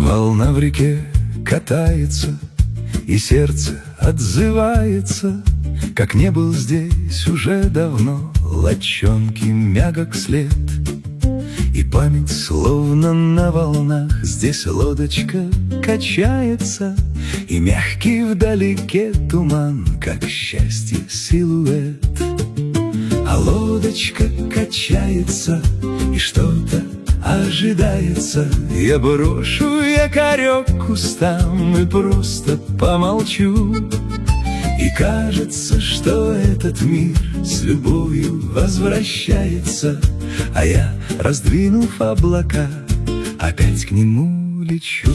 Волна в реке катается, и сердце отзывается, как не был здесь уже давно лочонки мягок след. И память словно на волнах, здесь лодочка качается, и мягкий вдалеке туман, как счастье силуэт. А лодочка качается, и что-то ожидается. Я брошу якорек к кустам и просто помолчу. И кажется, что этот мир с любовью возвращается, а я, раздвинув облака, опять к нему лечу.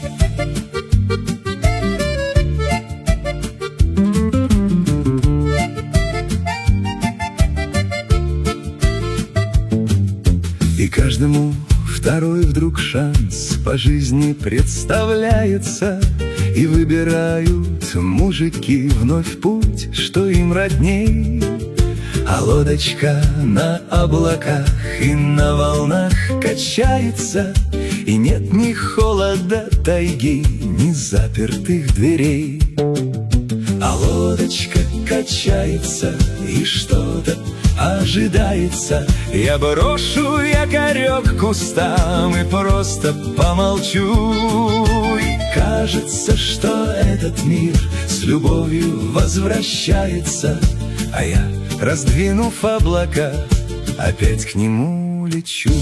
И каждому второй вдруг шанс по жизни представляется, и выбирают мужики вновь путь, что им родней. А лодочка на облаках и на волнах качается, и нет ни холода тайги, ни запертых дверей. А лодочка качается, и что-то ожидается. Я брошу якорек к кустам и просто помолчу. И кажется, что этот мир с любовью возвращается, а я, раздвинув облака, опять к нему лечу.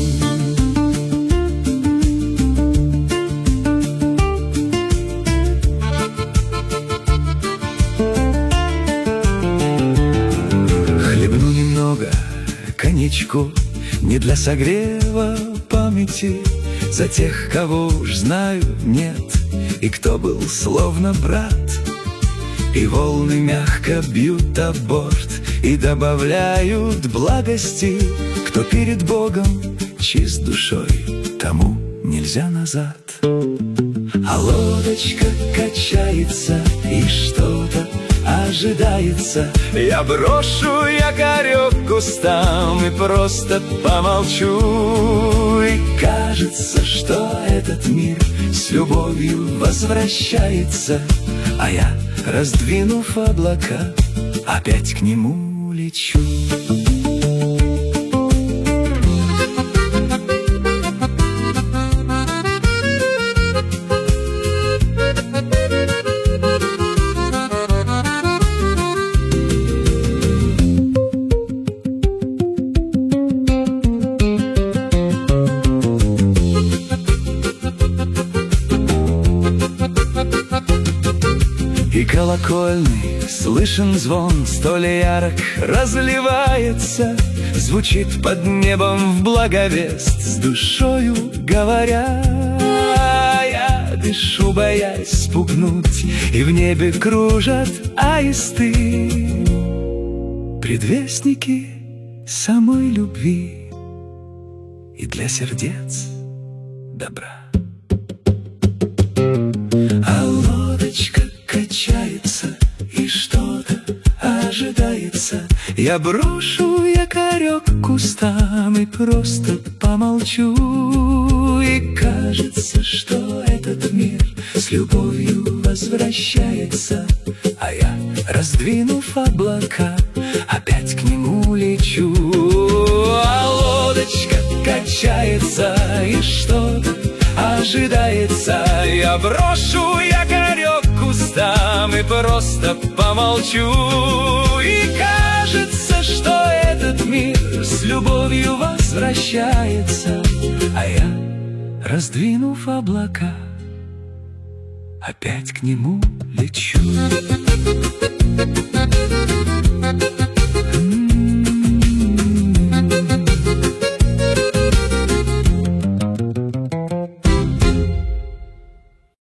Хлебну немного коньячку, не для согрева памяти, за тех, кого уж знаю, нет, и кто был словно брат. И волны мягко бьют о борт и добавляют благости. Кто перед Богом чист душой, тому нельзя назад. А лодочка качается, и что-то ожидается. Я брошу якорек к кустам и просто помолчу. И кажется, что этот мир с любовью возвращается, а я, раздвинув облака, опять к нему лечу. И колокольный слышен звон, столь ярок разливается, звучит под небом в благовест, с душою говоря. Я дышу, боясь спугнуть, и в небе кружат аисты, предвестники самой любви и для сердец добра. А лодочка качается, и что-то ожидается. Я брошу якорек к кустам и просто помолчу. И кажется, что этот мир с любовью возвращается, а я, раздвинув облака, опять к нему лечу. А лодочка качается, и что-то ожидается. Я брошу якорек к кустам и просто помолчу. И кажется, что этот мир с любовью возвращается, а я, раздвинув облака, опять к нему лечу.